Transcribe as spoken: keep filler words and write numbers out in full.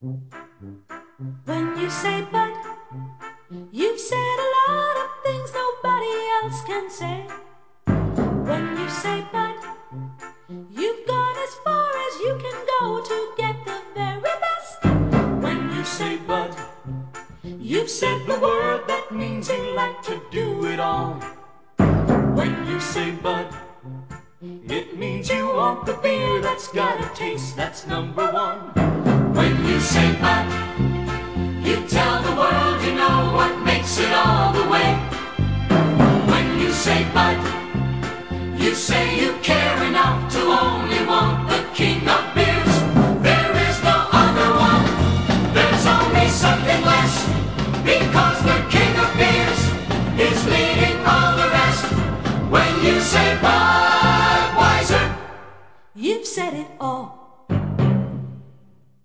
When you say but, you've said a lot of things nobody else can say. When you say but, you've gone as far as you can go to get the very best. When you say but, you've said the word that means you like to do it all. When you say but, it means you want the beer that's got a taste that's number one. When you say but, you tell the world you know what makes it all the way. When you say but, you say you care enough to only want the king of